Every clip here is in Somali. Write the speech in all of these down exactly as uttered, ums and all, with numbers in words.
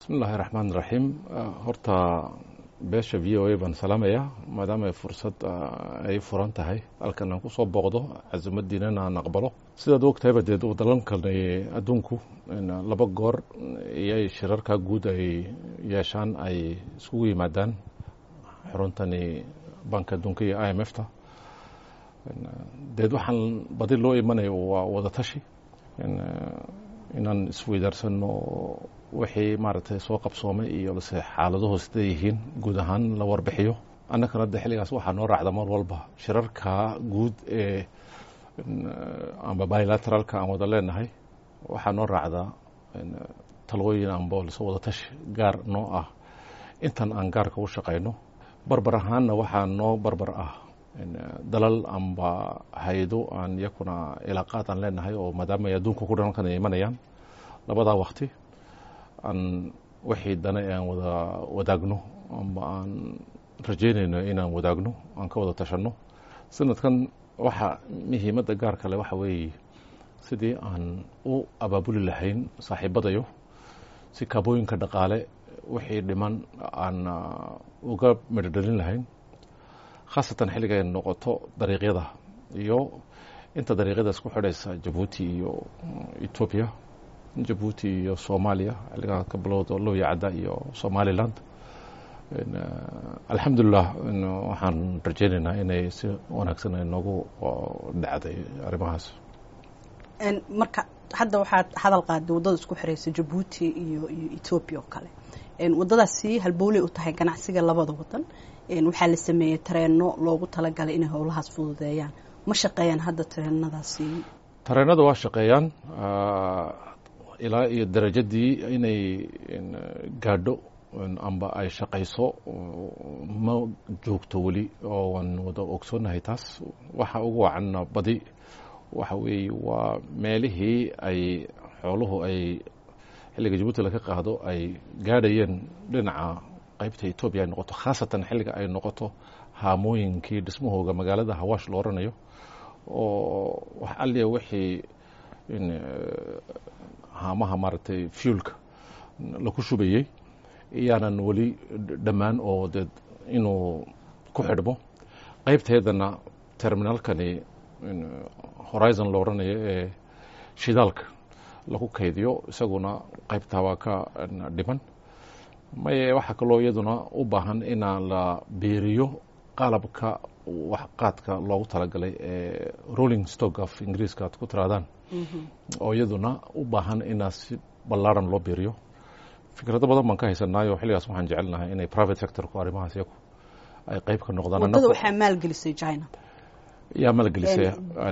بسم الله الرحمن الرحيم horta beesha v o a baan salaamaya maadaama ay fursad ay furan tahay halkan aan ku soo booqdo casuumadiinana aan aqbalo sidaad ogtahay badeed wadalankan adduunku laba goor iyay shirarka guud ay yeeshaan ay isugu yimaadaan xuruntani banka adduunka iyo I M F ta deed waxaan badi loo imanayo waa wada tashi inaan isweydaarsanno wixii maaragtay soo qabsoomay iyo lase xaaladahu siday yihiin guud ahaan la warbixiyo annagana de xilligaas waxaa noo raacda mar walba shirarka guud ee amba bilateralka aan wada leenahay waxaa noo raacda talooyin amba lasoo wada tashi gaar noo ah intan aan gaarka u shaqayno barbar ahaanna waxaa noo barbar ah dalal amba haydo aan yakuna ilaaqaad aan leenahay oo maadaama ay adduunka ku dhankan ay imanayaan labadaa waqti aan wixii dana aan wada wadaagno amba aan rajaynayno inaan wadaagno aan ka wada tashanno sanadkan waxa muhiimadda gaarka leh waxa weeye sidii aan u abaabuli lahayn saaxiibadayo si kaabooyinka dhaqaale wixii dhiman aan uga midhodhalin lahayn khaasatan xilliga ay noqoto dariiqyada iyo inta dariiqyadaas ku xidhaysa jabuuti iyo etoobiya jabuuti iyo soomaaliya xilligaa ka bilowda looya cadda iyo somaliland alxamdulilah waxaan rajaynaynaa inay si wanaagsan ay noogu dhacday arrimahaas marka hadda waxaad hadal qaaday waddada isku xiraysa jabuuti iyo iyo etoobiya oo kale waddadaasi halbowley u tahay ganacsiga labada wadan waxaa la sameeyey tareenno loogu talagalay inay howlahaas fududeeyaan ma shaqeeyaan hadda tareenadaasi tareenada waa shaqeeyaan ilaa iyo darajadii inay gaadho amba ay shaqayso ma joogto weli oo waan wada ogsoonahay taas waxa ugu wacanna badi waxa weeye waa meelihii ay xooluhu ay xilliga jabuuti laga qaado ay gaadhayeen dhinaca qaybta etoobiya ay noqoto khaasatan xilliga ay noqoto haamooyinkii dhismahooga magaalada hawaash la oranayo oo wax alliya wixii haamaha maaragtay fuelka laku shubayey iyaanan weli dhammaan oo dee inuu ku xidhmo qaybteedana terminalkani horizon la oranayo ee shidaalka lagu kaydiyo isaguna qaybtaa waa ka dhiman maye waxaa kaloo iyaduna u baahan inaan la beeriyo qalabka waxqaadka loogu talagalay ee rolling stock of ingiriiska ad ku tiraadaan oo iyaduna u baahan inaa si ballaaran loo beeriyo fikrado badan baan ka haysanaayo xilligaas waxaan jecelnahay inay private sectorku arrimahaas iyagu ay qayb ka noqdaan waddada waxaa maalgelisay china yaa maalgelisay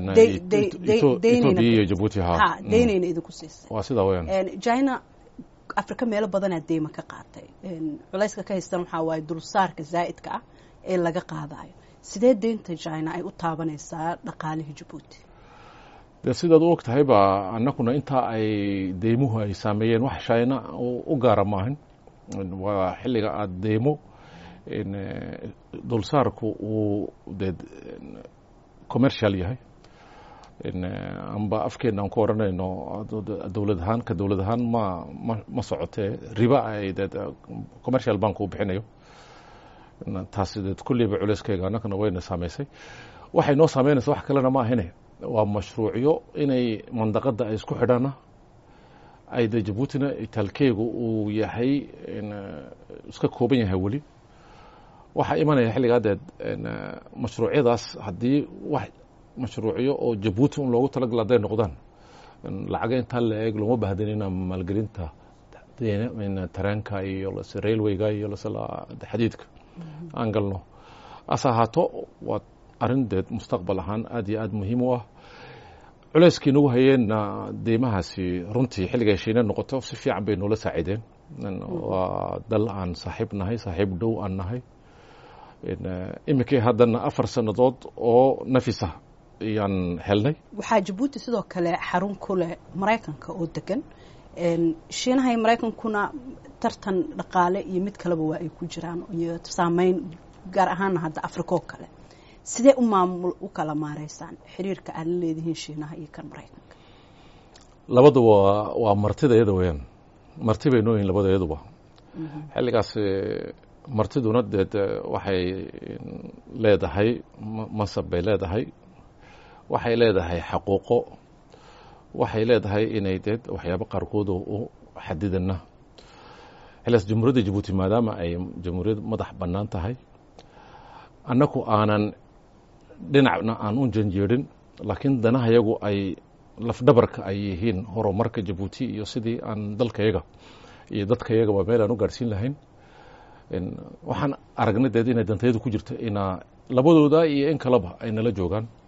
etoobiya iyo jabuuti ha deynayna idinku siisay waa sidaa weyaan china afrika meelo badanaa deyma ka qaatay culayska ka haystan waxaa waaye dulsaarka zaa'idka ah ee laga qaadayo sidee deynta china ay u taabanaysaa dhaqaalihii jabuuti de sidaad u og tahayba annaguna intaa ay deymuhu ay saameeyeen wax china u gaara maahan waa xilliga aada deymo dulsaarku uu dee commercial yahay amba afkeena aan ku odhanayno dowlad ahaan ka dowlad ahaan ma ma ma socotee riba ay dee commercial bank uu bixinayo taasi dee kulliiba culeyskeyga annagana wayna saameysay waxay noo saameynaysa wax kalena ma ahine waa mashruucyo inay mandaqadda ay isku xidhaana ay de jabuutina itaalkeygu uu yahay iska kooban yahay weli waxaa imanaya xilligaa deed mashruucyadaas haddii wax mashruucyo oo jabuuti un loogu talagala hadday noqdaan lacaga intaa la eeg looma baahdan inaa maalgelinta tareenka iyo lase railwayga iyo lase xadiidka aan galno ase ahaato waa arrin deed mustaqbal ahaan aad iyo aad muhiim u ah culeyskii nagu hayeenna deymahaasi runtii xilligay shiina noqoto si fiican bay noola saacideen waa dal aan saaxiib nahay saaxiib dhow aan nahay iminkii haddana afar sannadood oo nafisa ayaan helnay waxaa jabuuti sidoo kale xarun ku leh maraykanka oo degan shiinaha iyo maraykankuna tartan dhaqaale iyo mid kaleba waa ay ku jiraan iyo saameyn gaar ahaana hadda afrika oo kale sidee u maamul u kala maareysaan xiriirka aad la leedihiin shiinaha iyo kan maraykanka labada waa waa martida iyada weyaan marti bay nooyihin labada iyaduba xilligaas martiduna deed waxay leedahay masab bay leedahay waxay leedahay xaquuqo waxay leedahay inay deed waxyaabo qaarkood u xadidana xilligaas jamhuuriyadda jabuuti maadaama ay jamhuuriyad madax bannaan tahay annaku aanan dhinacna aan u janjeerin laakiin danahayagu ay lafdhabarka ay yihiin horumarka jabuuti iyo sidii aan dalkayaga iyo dadkayagaba meel aan u gaadhsiin lahayn waxaan aragnay deed inay dantayadu ku jirto ina labadooda iyo in kaleba ay nala joogaan